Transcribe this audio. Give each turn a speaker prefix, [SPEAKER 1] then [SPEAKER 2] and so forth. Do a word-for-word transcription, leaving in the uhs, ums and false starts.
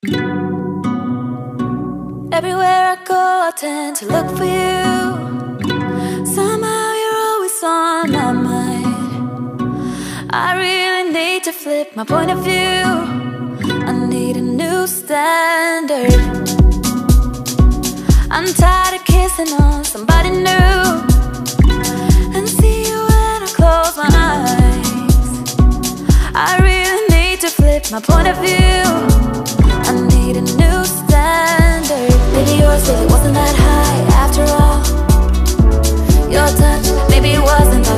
[SPEAKER 1] Everywhere I go, I tend to look for you. Somehow you're always on my mind. I really need to flip my point of view. I need a new standard. I'm tired of kissing on somebody new and see you when I close my eyes. I really need to flip my point of view. I need a new standard. Maybe yours really wasn't that high after all. Your touch, maybe it wasn't